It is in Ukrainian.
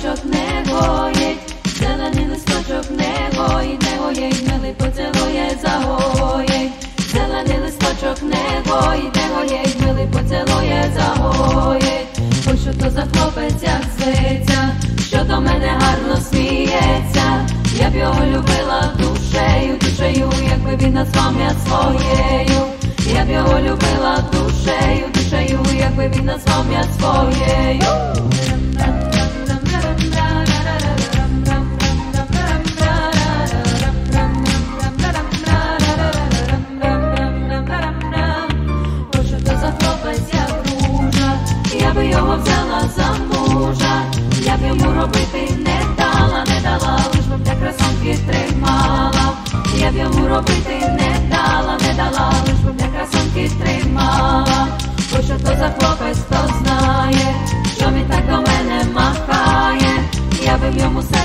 листочок не гоїть, зелений листочок не гоїть, не гоїть, милий поцілує, загоїть. Зелений листочок не гоїть, не гоїть, милий поцілує, загоїть. Ой, що то за хлопець, як зветься, що до мене гарно сміється. Я б його любила душею, душею, якби він назвав мене своєю. Я б його любила душею, душею, якби він назвав мене своєю. Ой, що то за хлопець, як ружа, я би його взяла за мужа. Я б йому робити не дала, не дала, лиш би для красунки тримала. Я б йому робити не дала, не дала, лиш би для красунки тримала. Ой, що то за хлопець, хто знає, що він так до мене махає. Я би в йому